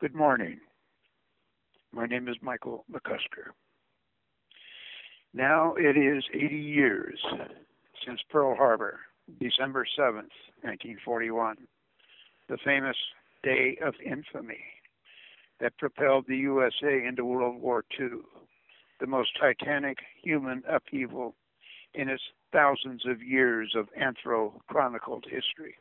Good morning. My name is Michael McCusker. Now it is 80 years since Pearl Harbor, December 7th, 1941, the famous day of infamy that propelled the USA into World War II, the most titanic human upheaval in its thousands of years of anthro-chronicled history.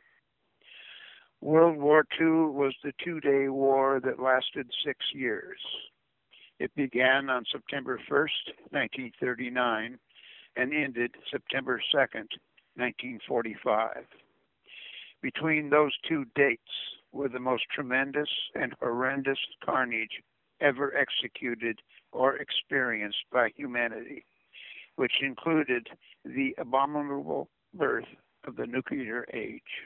World War II was the two-day war that lasted 6 years. It began on September 1st, 1939, and ended September 2nd, 1945. Between those two dates were the most tremendous and horrendous carnage ever executed or experienced by humanity, which included the abominable birth of the nuclear age.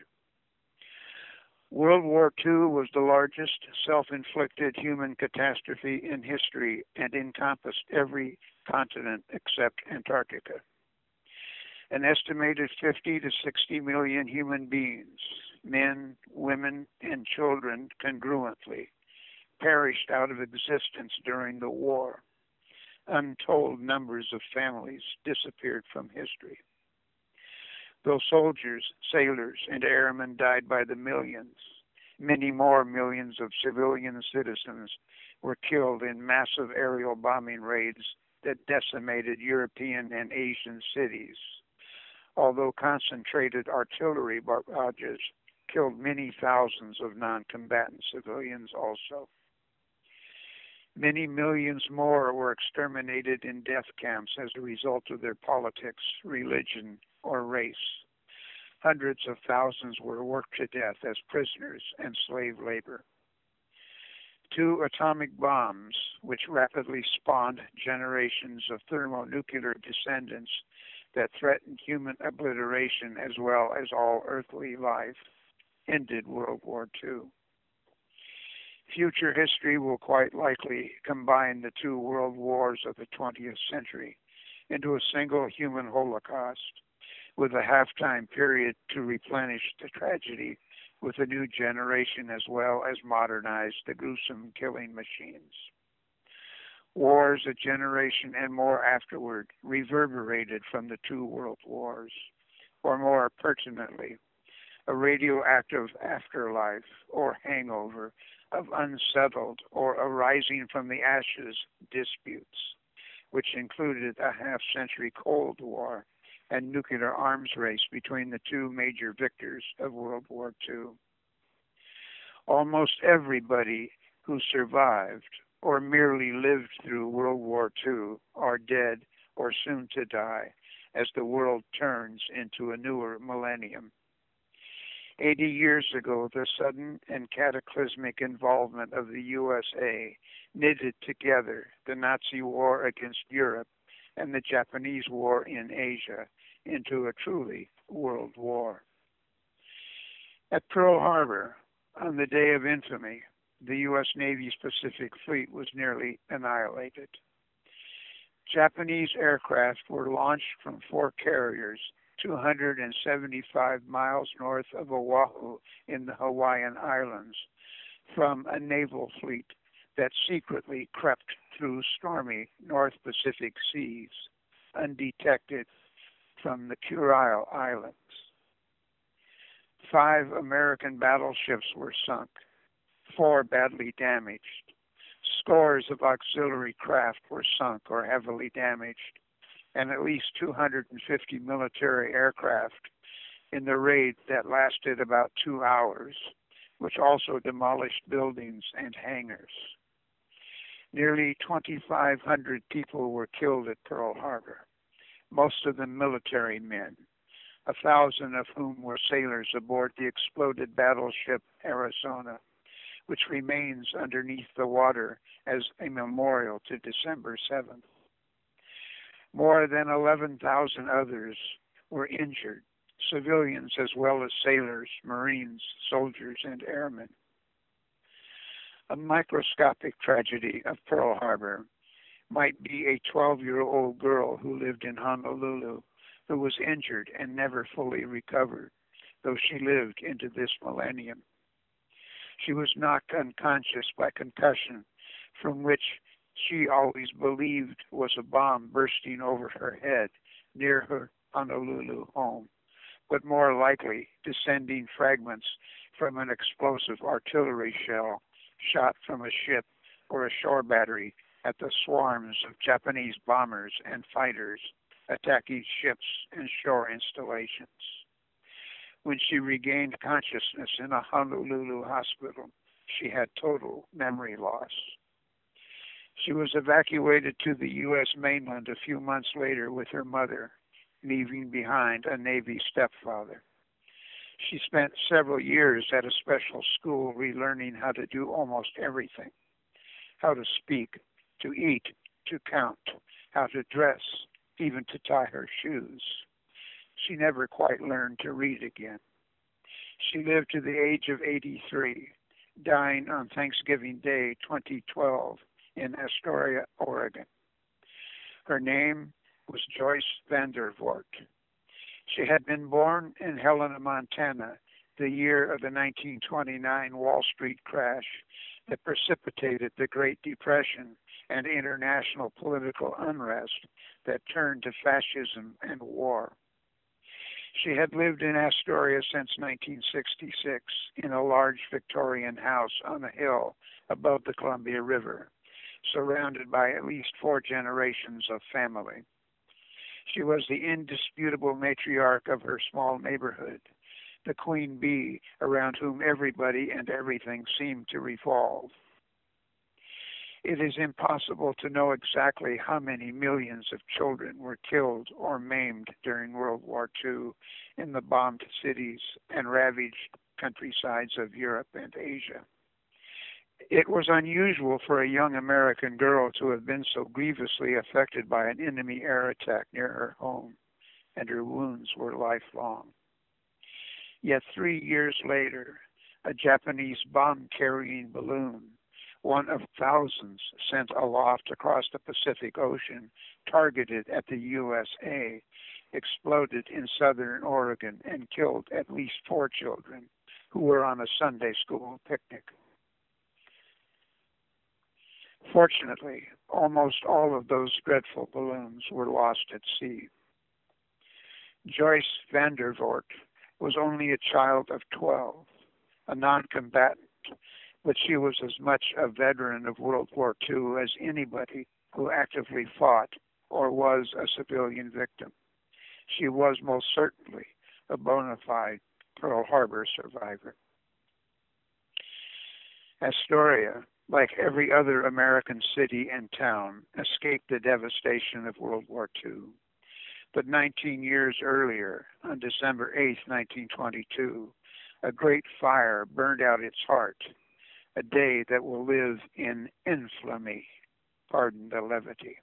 World War II was the largest self-inflicted human catastrophe in history and encompassed every continent except Antarctica. An estimated 50 to 60 million human beings, men, women, and children congruently, perished out of existence during the war. Untold numbers of families disappeared from history. Though soldiers, sailors, and airmen died by the millions, many more millions of civilian citizens were killed in massive aerial bombing raids that decimated European and Asian cities, although concentrated artillery barrages killed many thousands of non-combatant civilians also. Many millions more were exterminated in death camps as a result of their politics, religion, or race. Hundreds of thousands were worked to death as prisoners and slave labor. 2 atomic bombs, which rapidly spawned generations of thermonuclear descendants that threatened human obliteration as well as all earthly life, ended World War II. Future history will quite likely combine the 2 world wars of the 20th century into a single human holocaust, with a halftime period to replenish the tragedy with a new generation as well as modernize the gruesome killing machines. Wars a generation and more afterward reverberated from the 2 world wars, or more pertinently, a radioactive afterlife or hangover of unsettled or arising from the ashes disputes, which included a half-century Cold War and nuclear arms race between the 2 major victors of World War II. Almost everybody who survived or merely lived through World War II are dead or soon to die as the world turns into a newer millennium. 80 years ago, the sudden and cataclysmic involvement of the USA knitted together the Nazi war against Europe and the Japanese war in Asia into a truly world war. At Pearl Harbor, on the day of infamy, the U.S. Navy's Pacific Fleet was nearly annihilated. Japanese aircraft were launched from 4 carriers 275 miles north of Oahu in the Hawaiian Islands from a naval fleet that secretly crept through stormy North Pacific seas, undetected from the Kurile Islands. 5 American battleships were sunk, 4 badly damaged. Scores of auxiliary craft were sunk or heavily damaged, and at least 250 military aircraft in the raid that lasted about 2 hours, which also demolished buildings and hangars. Nearly 2,500 people were killed at Pearl Harbor, most of them military men, 1,000 of whom were sailors aboard the exploded battleship Arizona, which remains underneath the water as a memorial to December 7th. More than 11,000 others were injured, civilians as well as sailors, Marines, soldiers, and airmen. A microscopic tragedy of Pearl Harbor might be a 12-year-old girl who lived in Honolulu who was injured and never fully recovered, though she lived into this millennium. She was knocked unconscious by concussion, from which she always believed was a bomb bursting over her head near her Honolulu home, but more likely descending fragments from an explosive artillery shell shot from a ship or a shore battery at the swarms of Japanese bombers and fighters attacking ships and shore installations. When she regained consciousness in a Honolulu hospital, she had total memory loss. She was evacuated to the U.S. mainland a few months later with her mother, leaving behind a Navy stepfather. She spent several years at a special school relearning how to do almost everything: how to speak, to eat, to count, how to dress, even to tie her shoes. She never quite learned to read again. She lived to the age of 83, dying on Thanksgiving Day 2012 in Astoria, Oregon. Her name was Joyce Vandervoort. She had been born in Helena, Montana, the year of the 1929 Wall Street crash that precipitated the Great Depression and international political unrest that turned to fascism and war. She had lived in Astoria since 1966 in a large Victorian house on a hill above the Columbia River, surrounded by at least 4 generations of family. She was the indisputable matriarch of her small neighborhood, the queen bee around whom everybody and everything seemed to revolve. It is impossible to know exactly how many millions of children were killed or maimed during World War II in the bombed cities and ravaged countrysides of Europe and Asia. It was unusual for a young American girl to have been so grievously affected by an enemy air attack near her home, and her wounds were lifelong. Yet 3 years later, a Japanese bomb-carrying balloon, one of thousands sent aloft across the Pacific Ocean, targeted at the USA, exploded in southern Oregon and killed at least 4 children who were on a Sunday school picnic. Fortunately, almost all of those dreadful balloons were lost at sea. Joyce Vandervoort was only a child of 12, a non-combatant, but she was as much a veteran of World War II as anybody who actively fought or was a civilian victim. She was most certainly a bona fide Pearl Harbor survivor. Astoria, like every other American city and town, escaped the devastation of World War II. But 19 years earlier, on December 8, 1922, a great fire burned out its heart, a day that will live in infamy. Pardon the levity.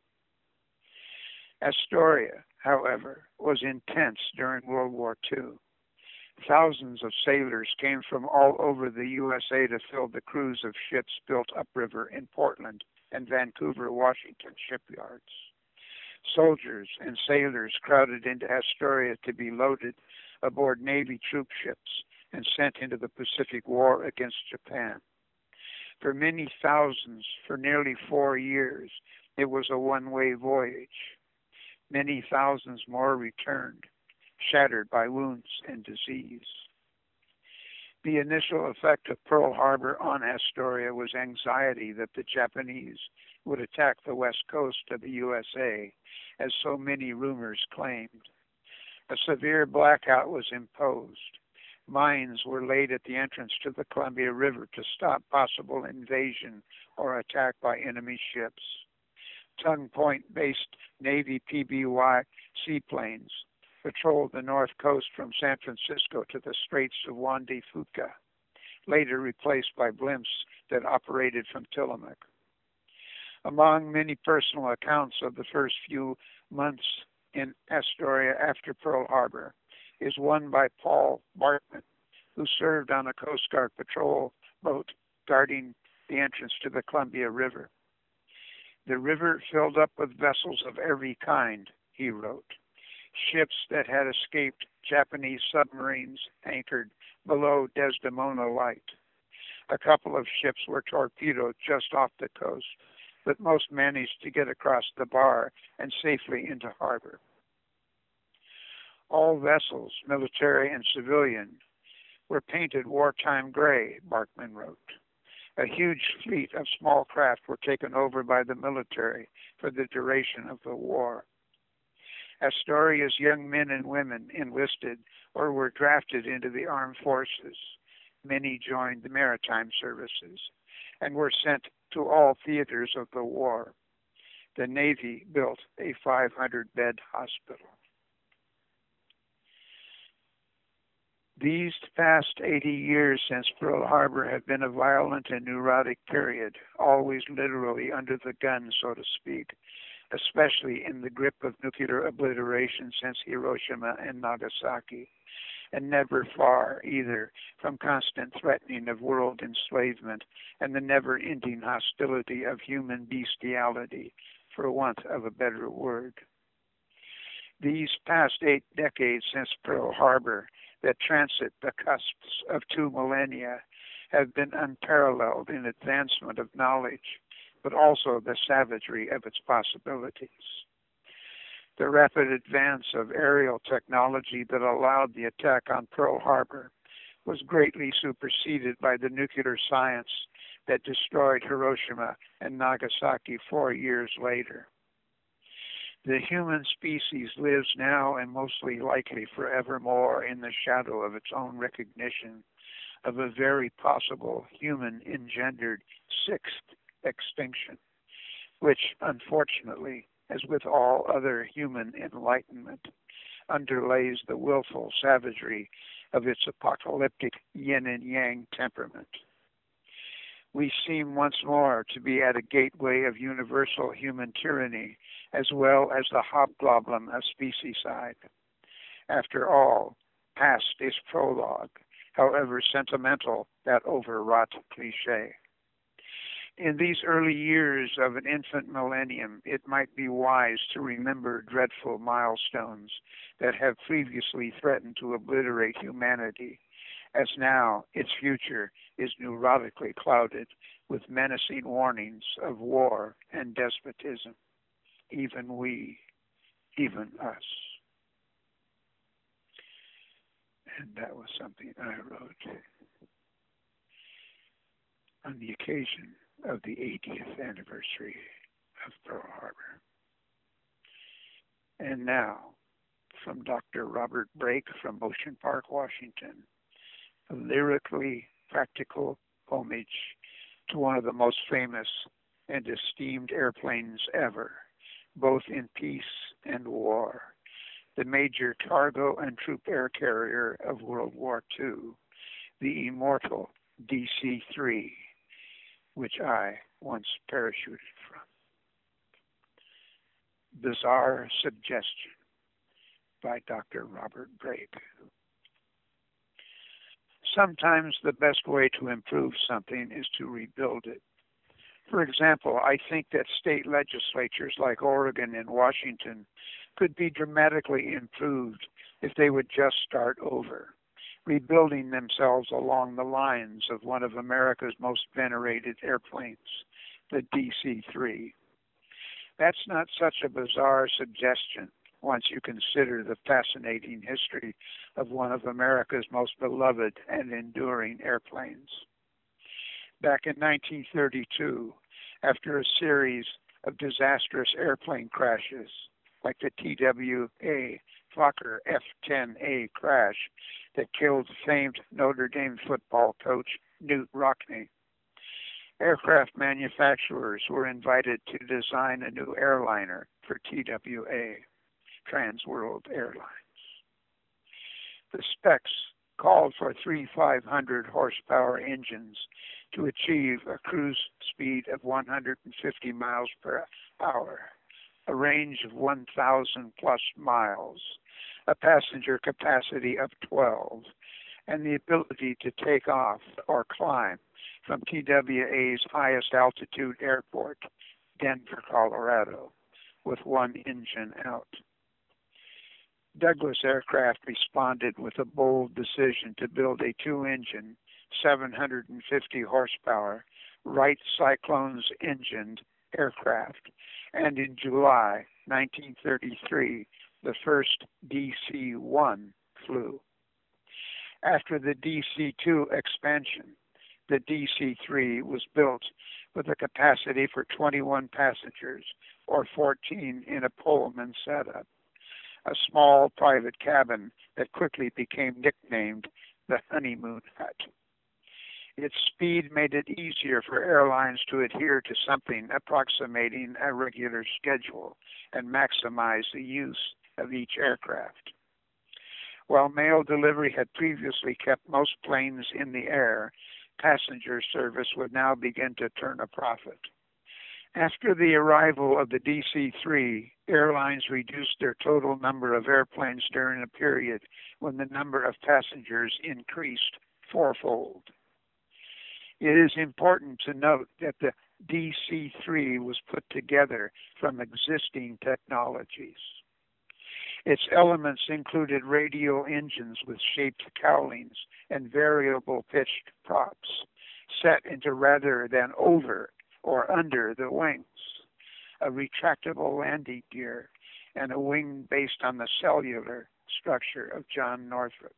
Astoria, however, was intense during World War II. Thousands of sailors came from all over the USA to fill the crews of ships built upriver in Portland and Vancouver, Washington shipyards. Soldiers and sailors crowded into Astoria to be loaded aboard Navy troop ships and sent into the Pacific War against Japan. For many thousands, for nearly 4 years, it was a one-way voyage. Many thousands more returned, shattered by wounds and disease. The initial effect of Pearl Harbor on Astoria was anxiety that the Japanese would attack the west coast of the USA, as so many rumors claimed. A severe blackout was imposed. Mines were laid at the entrance to the Columbia River to stop possible invasion or attack by enemy ships. Tongue Point-based Navy PBY seaplanes patrolled the north coast from San Francisco to the Straits of Juan de Fuca, later replaced by blimps that operated from Tillamook. Among many personal accounts of the first few months in Astoria after Pearl Harbor is one by Paul Bartman, who served on a Coast Guard patrol boat guarding the entrance to the Columbia River. The river filled up with vessels of every kind, he wrote. Ships that had escaped Japanese submarines anchored below Desdemona Light. A couple of ships were torpedoed just off the coast, but most managed to get across the bar and safely into harbor. All vessels, military and civilian, were painted wartime gray, Barkman wrote. A huge fleet of small craft were taken over by the military for the duration of the war. Astoria's young men and women enlisted or were drafted into the armed forces. Many joined the maritime services and were sent to all theaters of the war. The Navy built a 500-bed hospital. These past 80 years since Pearl Harbor have been a violent and neurotic period, always literally under the gun, so to speak, especially in the grip of nuclear obliteration since Hiroshima and Nagasaki, and never far either from constant threatening of world enslavement and the never-ending hostility of human bestiality, for want of a better word. These past 8 decades since Pearl Harbor that transit the cusps of 2 millennia have been unparalleled in advancement of knowledge, but also the savagery of its possibilities. The rapid advance of aerial technology that allowed the attack on Pearl Harbor was greatly superseded by the nuclear science that destroyed Hiroshima and Nagasaki 4 years later. The human species lives now and mostly likely forevermore in the shadow of its own recognition of a very possible human-engendered 6th extinction, which, unfortunately, as with all other human enlightenment, underlays the willful savagery of its apocalyptic yin and yang temperament. We seem once more to be at a gateway of universal human tyranny, as well as the hobgoblin of specieside. After all, past is prologue, however sentimental that overwrought cliché. In these early years of an infant millennium, it might be wise to remember dreadful milestones that have previously threatened to obliterate humanity, as now its future is neurotically clouded with menacing warnings of war and despotism. Even we, even us. And that was something I wrote on the occasion of the 80th anniversary of Pearl Harbor. And now, from Dr. Robert Brake from Ocean Park, Washington, a lyrically practical homage to one of the most famous and esteemed airplanes ever, both in peace and war, the major cargo and troop air carrier of World War II, the immortal DC-3, which I once parachuted from. Bizarre Suggestion by Dr. Robert Brake. Sometimes the best way to improve something is to rebuild it. For example, I think that state legislatures like Oregon and Washington could be dramatically improved if they would just start over, rebuilding themselves along the lines of one of America's most venerated airplanes, the DC-3. That's not such a bizarre suggestion once you consider the fascinating history of one of America's most beloved and enduring airplanes. Back in 1932, after a series of disastrous airplane crashes, like the TWA Fokker F-10A crash that killed famed Notre Dame football coach Knute Rockne, aircraft manufacturers were invited to design a new airliner for TWA, Trans World Airlines. The specs called for 3 500-horsepower engines to achieve a cruise speed of 150 miles per hour, a range of 1,000-plus miles, a passenger capacity of 12, and the ability to take off or climb from TWA's highest altitude airport, Denver, Colorado, with one engine out. Douglas Aircraft responded with a bold decision to build a 2-engine, 750 horsepower Wright Cyclones-engined aircraft, and in July 1933, the first DC-1 flew. After the DC-2 expansion, the DC-3 was built with a capacity for 21 passengers, or 14 in a Pullman setup, a small private cabin that quickly became nicknamed the Honeymoon Hut. Its speed made it easier for airlines to adhere to something approximating a regular schedule and maximize the use of each aircraft. While mail delivery had previously kept most planes in the air, passenger service would now begin to turn a profit. After the arrival of the DC-3, airlines reduced their total number of airplanes during a period when the number of passengers increased fourfold. It is important to note that the DC-3 was put together from existing technologies. Its elements included radial engines with shaped cowlings and variable pitched props, set into rather than over or under the wings, a retractable landing gear, and a wing based on the cellular structure of John Northrop.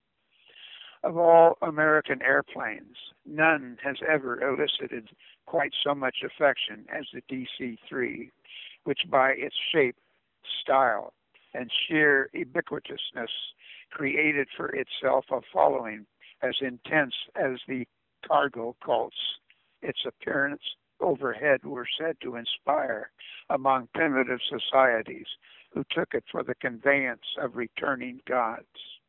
Of all American airplanes, none has ever elicited quite so much affection as the DC-3, which by its shape, style, and sheer ubiquitousness created for itself a following as intense as the cargo cults its appearance overhead were said to inspire among primitive societies who took it for the conveyance of returning gods.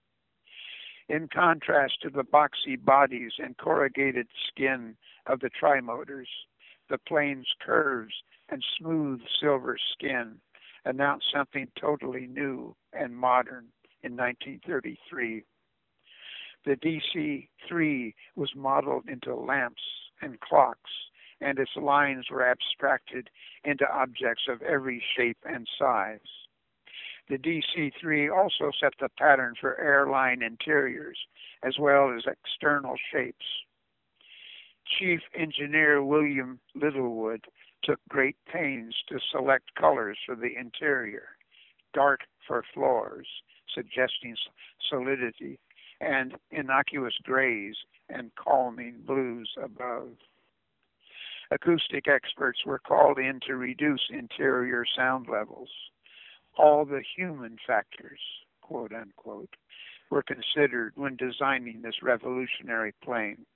In contrast to the boxy bodies and corrugated skin of the trimotors, the plane's curves and smooth silver skin announced something totally new and modern in 1933. The DC-3 was modeled into lamps and clocks, and its lines were abstracted into objects of every shape and size. The DC-3 also set the pattern for airline interiors, as well as external shapes. Chief Engineer William Littlewood took great pains to select colors for the interior, dark for floors, suggesting solidity, and innocuous grays and calming blues above. Acoustic experts were called in to reduce interior sound levels. All the human factors, quote unquote, were considered when designing this revolutionary plane.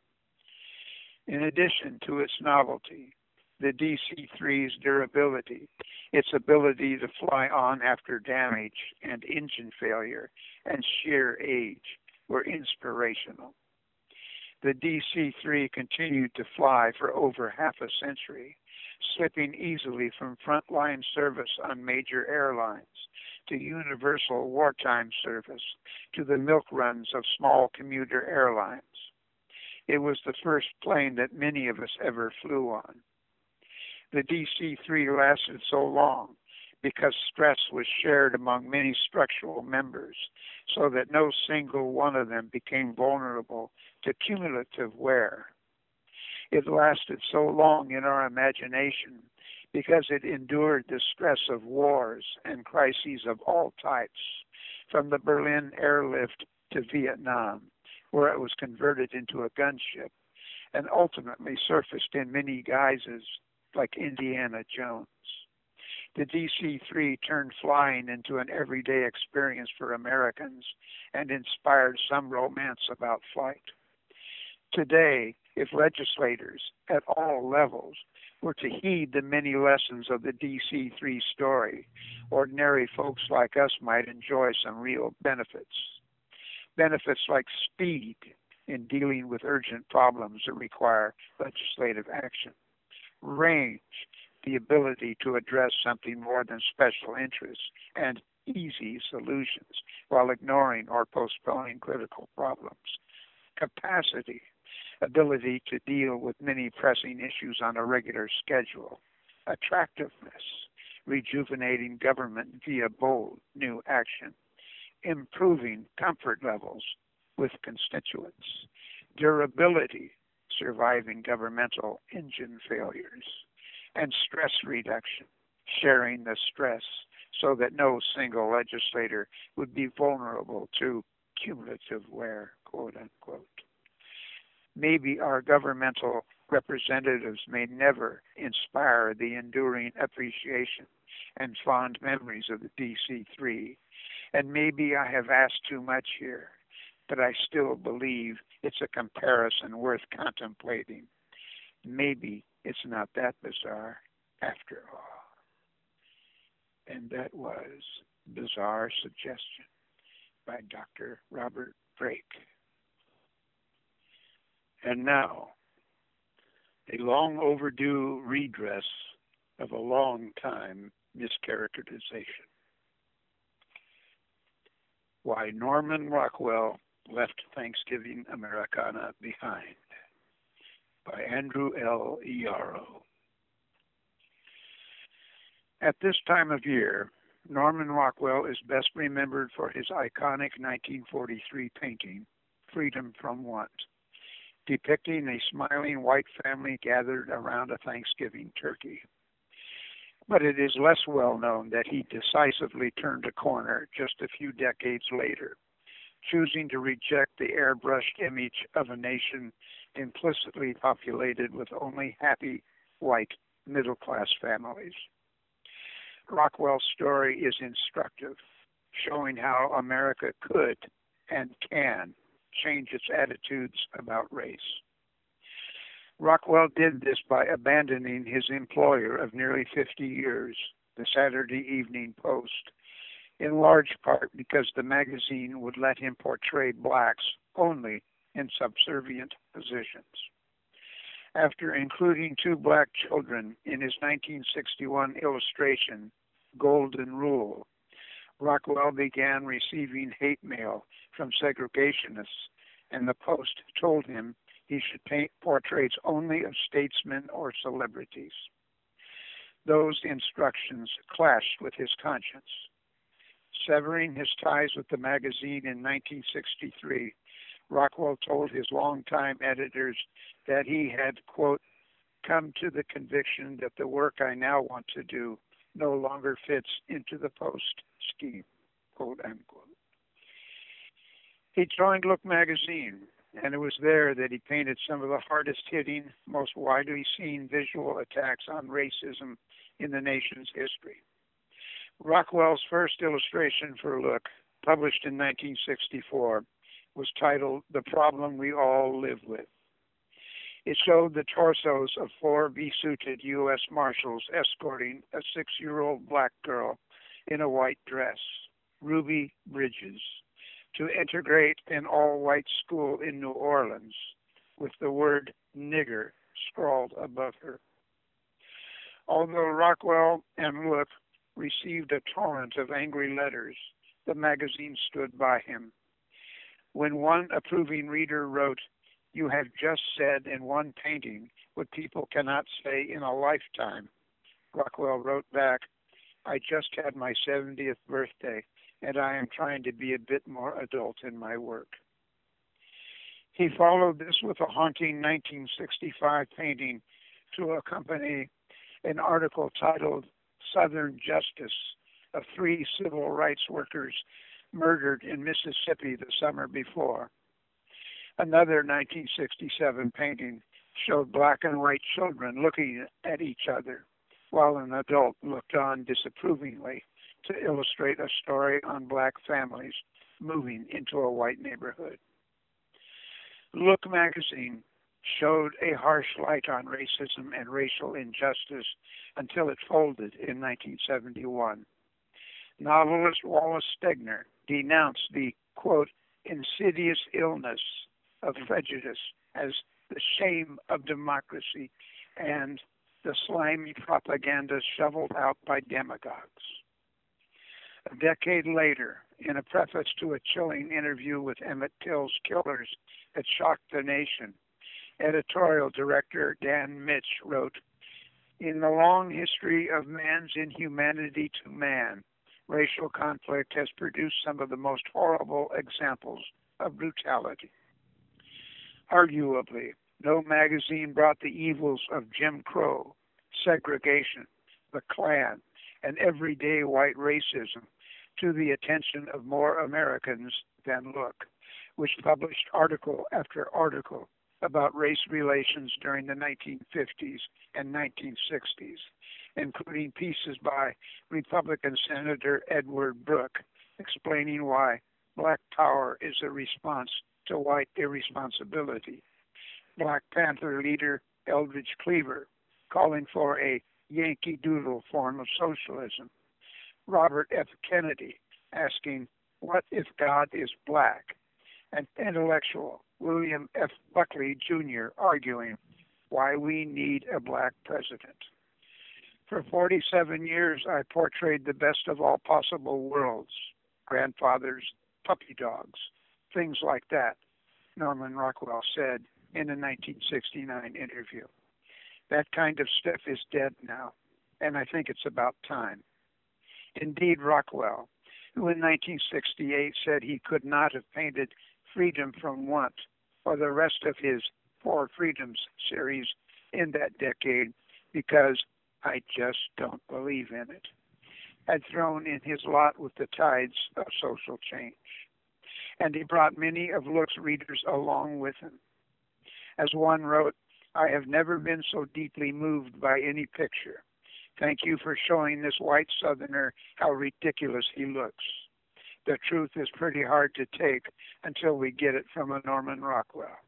In addition to its novelty, the DC-3's durability, its ability to fly on after damage and engine failure, and sheer age were inspirational. The DC-3 continued to fly for over half a century, slipping easily from frontline service on major airlines to universal wartime service to the milk runs of small commuter airlines. It was the first plane that many of us ever flew on. The DC-3 lasted so long because stress was shared among many structural members, so that no single one of them became vulnerable to cumulative wear. It lasted so long in our imagination because it endured the stress of wars and crises of all types, from the Berlin airlift to Vietnam, where it was converted into a gunship, and ultimately surfaced in many guises like Indiana Jones. The DC-3 turned flying into an everyday experience for Americans and inspired some romance about flight. Today, if legislators at all levels were to heed the many lessons of the DC-3 story, ordinary folks like us might enjoy some real benefits. Benefits like speed in dealing with urgent problems that require legislative action, range, the ability to address something more than special interests, and easy solutions while ignoring or postponing critical problems, capacity, ability to deal with many pressing issues on a regular schedule, attractiveness, rejuvenating government via bold new action, improving comfort levels with constituents, durability, surviving governmental engine failures, and stress reduction, sharing the stress so that no single legislator would be vulnerable to cumulative wear, quote unquote. Maybe our governmental representatives may never inspire the enduring appreciation and fond memories of the DC-3, and maybe I have asked too much here, but I still believe it's a comparison worth contemplating. Maybe it's not that bizarre after all. And that was Bizarre Suggestion by Dr. Robert Drake. And now, a long overdue redress of a long time mischaracterization. Why Norman Rockwell Left Thanksgiving Americana Behind by Andrew L. Yarrow. At this time of year, Norman Rockwell is best remembered for his iconic 1943 painting, Freedom from Want, depicting a smiling white family gathered around a Thanksgiving turkey. But it is less well known that he decisively turned a corner just a few decades later, choosing to reject the airbrushed image of a nation implicitly populated with only happy, white, middle-class families. Rockwell's story is instructive, showing how America could and can change its attitudes about race. Rockwell did this by abandoning his employer of nearly 50 years, the Saturday Evening Post, in large part because the magazine would let him portray blacks only in subservient positions. After including 2 black children in his 1961 illustration, Golden Rule, Rockwell began receiving hate mail from segregationists, and the Post told him he should paint portraits only of statesmen or celebrities. Those instructions clashed with his conscience. Severing his ties with the magazine in 1963, Rockwell told his longtime editors that he had, quote, come to the conviction that the work I now want to do no longer fits into the Post scheme, quote unquote. He joined Look magazine, and it was there that he painted some of the hardest-hitting, most widely seen visual attacks on racism in the nation's history. Rockwell's first illustration for Look, published in 1964, was titled The Problem We All Live With. It showed the torsos of 4 besuited U.S. Marshals escorting a 6-year-old black girl in a white dress, Ruby Bridges, to integrate an all-white school in New Orleans with the word nigger scrawled above her. Although Rockwell and Look received a torrent of angry letters, the magazine stood by him. When one approving reader wrote, "You have just said in one painting what people cannot say in a lifetime," Rockwell wrote back, "I just had my 70th birthday, and I am trying to be a bit more adult in my work." He followed this with a haunting 1965 painting to accompany an article titled Southern Justice of 3 civil rights workers murdered in Mississippi the summer before. Another 1967 painting showed black and white children looking at each other, while an adult looked on disapprovingly to illustrate a story on black families moving into a white neighborhood. Look magazine showed a harsh light on racism and racial injustice until it folded in 1971. Novelist Wallace Stegner denounced the, quote, insidious illness of prejudice as the shame of democracy and the slimy propaganda shoveled out by demagogues. A decade later, in a preface to a chilling interview with Emmett Till's killers that shocked the nation, editorial director Dan Mitch wrote, "In the long history of man's inhumanity to man, racial conflict has produced some of the most horrible examples of brutality." Arguably, no magazine brought the evils of Jim Crow, segregation, the Klan, and everyday white racism to the attention of more Americans than Look, which published article after article about race relations during the 1950s and 1960s, including pieces by Republican Senator Edward Brooke explaining why Black power is a response to white irresponsibility. Black Panther leader Eldridge Cleaver calling for a Yankee Doodle form of socialism. Robert F. Kennedy asking, "What if God is black?" And intellectual William F. Buckley Jr. arguing why we need a black president. For 47 years, I portrayed the best of all possible worlds, grandfathers, puppy dogs, things like that, Norman Rockwell said in a 1969 interview. That kind of stuff is dead now, and I think it's about time. Indeed, Rockwell, who in 1968 said he could not have painted Freedom from Want or the rest of his Four Freedoms series in that decade because I just don't believe in it, had thrown in his lot with the tides of social change. And he brought many of Look's readers along with him. As one wrote, "I have never been so deeply moved by any picture. Thank you for showing this white Southerner how ridiculous he looks. The truth is pretty hard to take until we get it from a Norman Rockwell."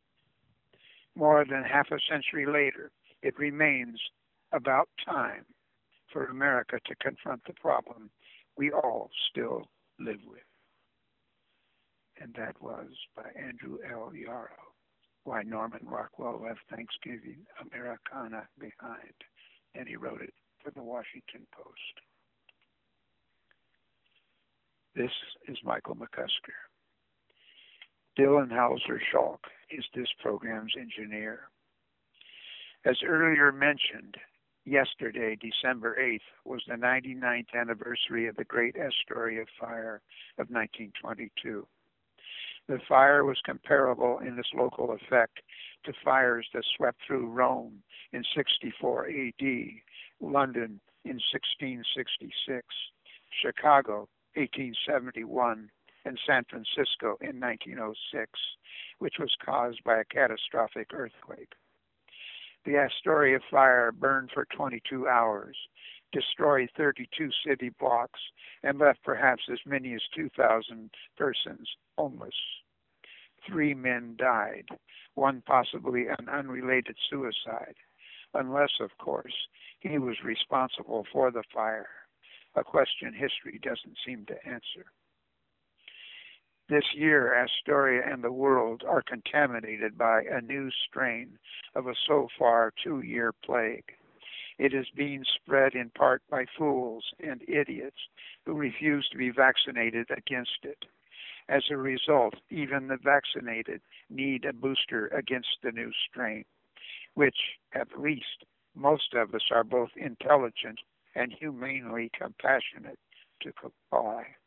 More than half a century later, it remains about time for America to confront the problem we all still live with. And that was by Andrew L. Yarrow, Why Norman Rockwell Left Thanksgiving Americana Behind. And he wrote it for the Washington Post. This is Michael McCusker. Dylan Hauser-Schalk is this program's engineer. As earlier mentioned, yesterday, December 8th, was the 99th anniversary of the Great Astoria Fire of 1922. The fire was comparable in its local effect to fires that swept through Rome in 64 AD, London in 1666, Chicago 1871, and San Francisco in 1906, which was caused by a catastrophic earthquake. The Astoria fire burned for 22 hours, destroyed 32 city blocks, and left perhaps as many as 2,000 persons homeless. 3 men died, one possibly an unrelated suicide, unless, of course, he was responsible for the fire, a question history doesn't seem to answer. This year, Astoria and the world are contaminated by a new strain of a so far 2-year plague. It is being spread in part by fools and idiots who refuse to be vaccinated against it. As a result, even the vaccinated need a booster against the new strain, which, at least, most of us are both intelligent and humanely compassionate to comply.